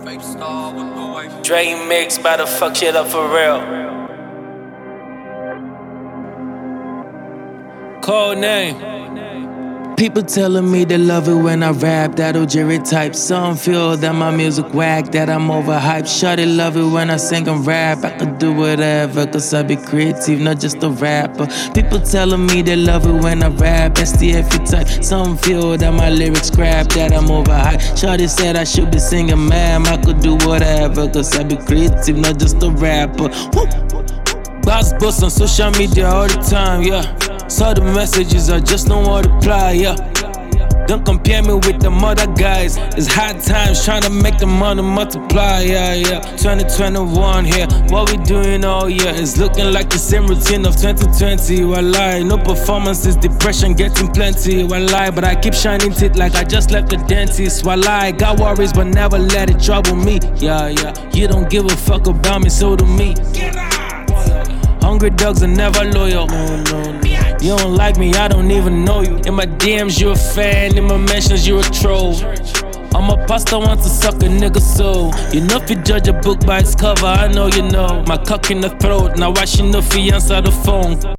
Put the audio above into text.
Dre mix, bout to fuck shit up for real. Code name. People telling me they love it when I rap, that Jerry type. Some feel that my music whack, that I'm overhyped. Shawty love it when I sing and rap. I could do whatever, cause I be creative, not just a rapper. People telling me they love it when I rap, STF type. Some feel that my lyrics crap, that I'm overhyped. Shawty said I should be singing, ma'am, I could do whatever, cause I be creative, not just a rapper. Woo! Boss on social media all the time, yeah. Saw the messages, I just don't want to reply, yeah. Don't compare me with them other guys. It's hard times trying to make the money multiply, yeah. 2021 here, what we doing all year is looking like the same routine of 2020. Wallah, no performances, depression getting plenty. Wallah, but I keep shining teeth like I just left the dentist. Wallah, got worries but never let it trouble me, yeah. You don't give a fuck about me, so do me. Hungry dogs are never loyal. No. You don't like me, I don't even know you. In my DMs, you a fan. In my mentions, you a troll. I'm a pastor, wants to suck a nigga soul. You know if you judge a book by its cover, I know you know. My cock in the throat, now watching the fiance on the phone.